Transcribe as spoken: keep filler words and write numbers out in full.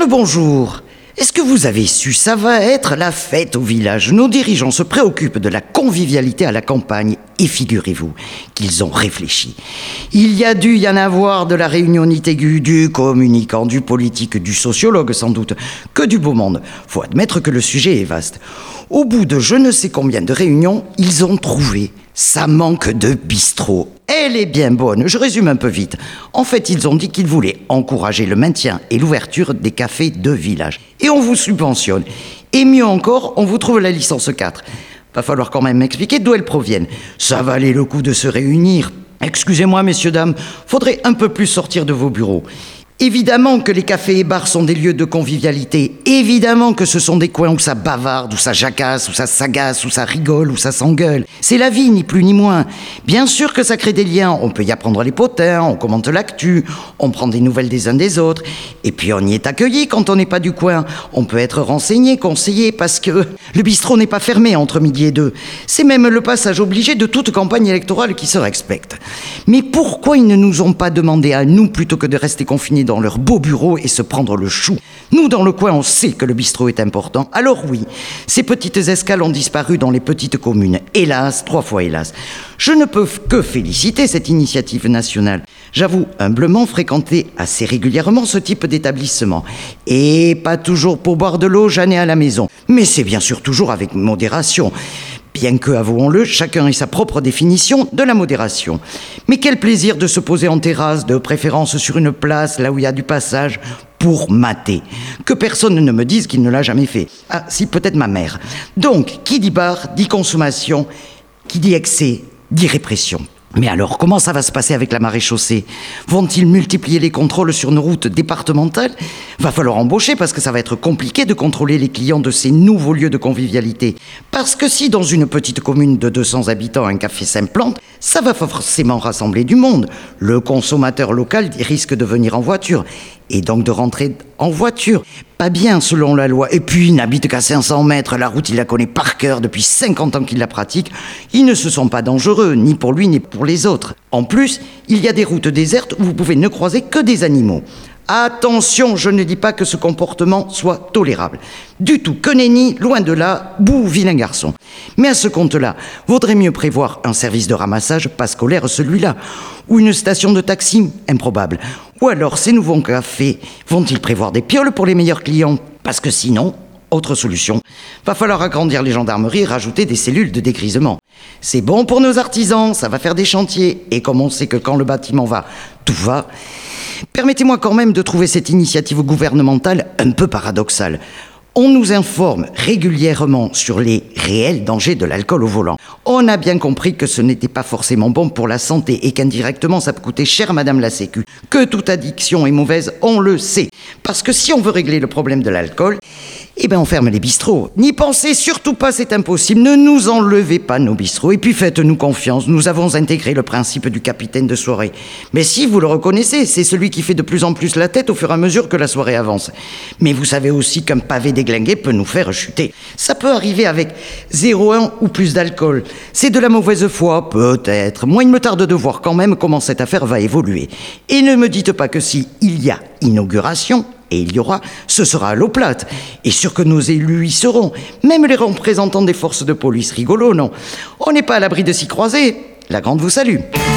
le bonjour. Est-ce que vous avez su, ça va être la fête au village. Nos dirigeants se préoccupent de la convivialité à la campagne. Et figurez-vous qu'ils ont réfléchi. Il y a dû y en avoir de la réunionnite aiguë, du communicant, du politique, du sociologue sans doute, que du beau monde. Faut admettre que le sujet est vaste. Au bout de je ne sais combien de réunions, ils ont trouvé. Ça manque de bistrot. Elle est bien bonne, je résume un peu vite. En fait, ils ont dit qu'ils voulaient encourager le maintien et l'ouverture des cafés de village. Et on vous subventionne. Et mieux encore, on vous trouve la licence quatre. Va falloir quand même m'expliquer d'où elles proviennent. Ça valait le coup de se réunir. Excusez-moi, messieurs, dames, faudrait un peu plus sortir de vos bureaux. Évidemment que les cafés et bars sont des lieux de convivialité. Évidemment que ce sont des coins où ça bavarde, où ça jacasse, où ça s'agace, où ça rigole, où ça s'engueule. C'est la vie, ni plus ni moins. Bien sûr que ça crée des liens. On peut y apprendre les potins, on commente l'actu, on prend des nouvelles des uns des autres. Et puis on y est accueilli quand on n'est pas du coin. On peut être renseigné, conseillé, parce que le bistrot n'est pas fermé entre midi et deux. C'est même le passage obligé de toute campagne électorale qui se respecte. Mais pourquoi ils ne nous ont pas demandé à nous, plutôt que de rester confinés dans leur beau bureau et se prendre le chou? Nous, dans le coin, on sait que le bistrot est important. Alors oui, ces petites escales ont disparu dans les petites communes. Hélas, trois fois hélas. Je ne peux que féliciter cette initiative nationale. J'avoue humblement fréquenter assez régulièrement ce type d'établissement. Et pas toujours pour boire de l'eau, j'en ai à la maison. Mais c'est bien sûr toujours avec modération. Bien que, avouons-le, chacun ait sa propre définition de la modération. Mais quel plaisir de se poser en terrasse, de préférence sur une place, là où il y a du passage, pour mater. Que personne ne me dise qu'il ne l'a jamais fait. Ah, si, peut-être ma mère. Donc, qui dit bar, dit consommation, qui dit excès, dit répression. Mais alors, comment ça va se passer avec la maréchaussée? Vont-ils multiplier les contrôles sur nos routes départementales? Va falloir embaucher parce que ça va être compliqué de contrôler les clients de ces nouveaux lieux de convivialité. Parce que si dans une petite commune de deux cents habitants un café s'implante, ça va forcément rassembler du monde. Le consommateur local risque de venir en voiture et donc de rentrer en voiture. Pas bien selon la loi. Et puis, il n'habite qu'à cinq cents mètres. La route, il la connaît par cœur depuis cinquante ans qu'il la pratique. Ils ne se sont pas dangereux, ni pour lui, ni pour les autres. En plus, il y a des routes désertes où vous pouvez ne croiser que des animaux. Attention, je ne dis pas que ce comportement soit tolérable. Du tout, que nenni, loin de là, bouh, vilain garçon. Mais à ce compte-là, vaudrait mieux prévoir un service de ramassage, pas scolaire celui-là, ou une station de taxi, improbable. Ou alors, ces nouveaux cafés, vont-ils prévoir des pioles pour les meilleurs clients? Parce que sinon, autre solution, va falloir agrandir les gendarmeries et rajouter des cellules de dégrisement. C'est bon pour nos artisans, ça va faire des chantiers. Et comme on sait que quand le bâtiment va, tout va... Permettez-moi quand même de trouver cette initiative gouvernementale un peu paradoxale. On nous informe régulièrement sur les réels dangers de l'alcool au volant. On a bien compris que ce n'était pas forcément bon pour la santé et qu'indirectement ça peut coûter cher à Madame la Sécu. Que toute addiction est mauvaise, on le sait. Parce que si on veut régler le problème de l'alcool, eh ben on ferme les bistrots. N'y pensez surtout pas, c'est impossible. Ne nous enlevez pas nos bistrots. Et puis faites-nous confiance, nous avons intégré le principe du capitaine de soirée. Mais si vous le reconnaissez, c'est celui qui fait de plus en plus la tête au fur et à mesure que la soirée avance. Mais vous savez aussi qu'un pavé déglingué peut nous faire chuter. Ça peut arriver avec zéro virgule un ou plus d'alcool. C'est de la mauvaise foi, peut-être. Moi, il me tarde de voir quand même comment cette affaire va évoluer. Et ne me dites pas que si il y a inauguration, et il y aura, ce sera à l'eau plate. Et sûr que nos élus y seront. Même les représentants des forces de police. Rigolo, non? On n'est pas à l'abri de s'y croiser. La grande vous salue.